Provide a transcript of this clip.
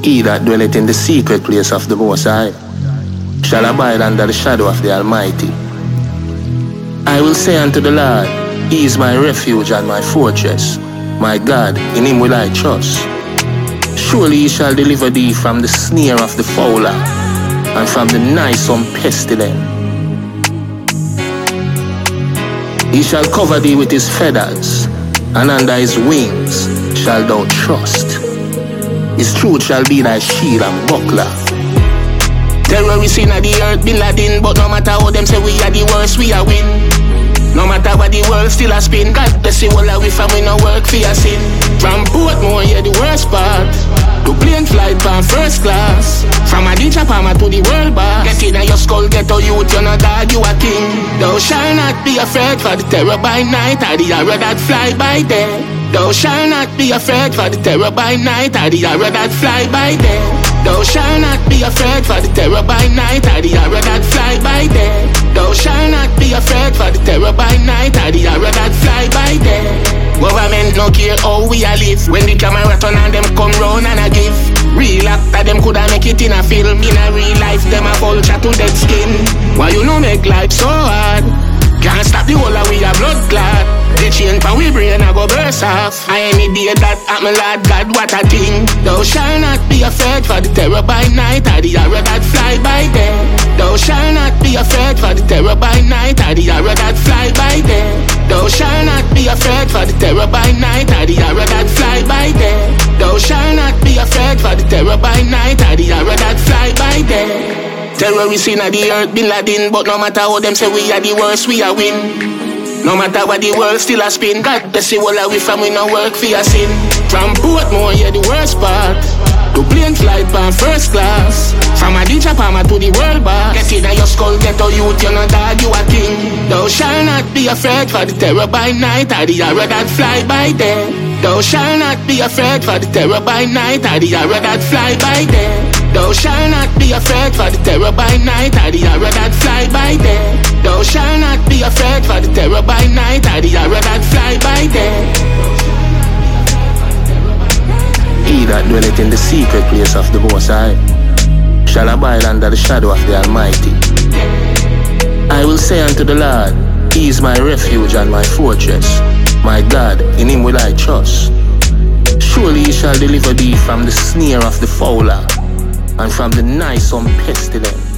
He that dwelleth in the secret place of the Most High shall abide under the shadow of the Almighty. I will say unto the Lord, He is my refuge and my fortress. My God, in Him will I trust. Surely He shall deliver thee from the snare of the fowler, and from the noisome pestilence. He shall cover thee with His feathers, and under His wings shalt thou trust. His truth shall be thy shield and buckler. Terrorists in the earth Bin Laden, but no matter how them say we are the worst, we are win. No matter what the world still a spin, God bless you all we from we no work for your sin. From Portmore, yeah, the worst part. To plane flight from first class. From a DJ Palmer to the world boss. Get in your skull, get a youth, you're not dog, you a king. Thou shall not be afraid for the terror by night, or the arrow that fly by day. Thou shall not be afraid for the terror by night, or the arrow that fly by day. Thou shall not be afraid for the terror by night, or the arrow that fly by day. Thou shall not be afraid for the terror by night, or the arrow that fly by day. Government no care how we a live. When the camera turn and them come round and a give. Real actor them coulda make it in a film. In a real life them a vulture to dead skin. Why you no make life so hard? Can't stop the whole of we a blood clot. The chain pan we brain a go burst off. I any day that happen, Lord God, what a thing. Thou shall not be afraid for the terror by night, or the arrow that fly by day. Thou shall not be afraid for the terror by night, or the arrow that fly by day. Thou shall not be afraid for the terror by night, or the arrow that fly by day. Thou shall not be afraid for the terror by night, or the arrow that fly by day. Terrorists in the earth Bin Laden, but no matter how them say we are the worst, we are win. No matter what the world still a spin, God bless you all we from we no work for your sin. From Portmore, yeah, the worst part. To plane flight from first class. From a DJ Palmer to the world boss. Get in your skull, get a youth, you're not dog, you a king. Thou shall not be afraid for the terror by night, or the arrow that fly by day. Thou shall not be afraid for the terror by night, or the arrow that fly by day. Thou shall not be afraid for the terror by night, or the arrow that fly by day. Thou shall not be afraid for the terror by night, or the arrow that fly by day. He that dwelleth in the secret place of the Most High shall abide under the shadow of the Almighty. I will say unto the Lord, He is my refuge and my fortress. My God, in Him will I trust. Surely He shall deliver thee from the snare of the fowler, and from the noisome pestilence.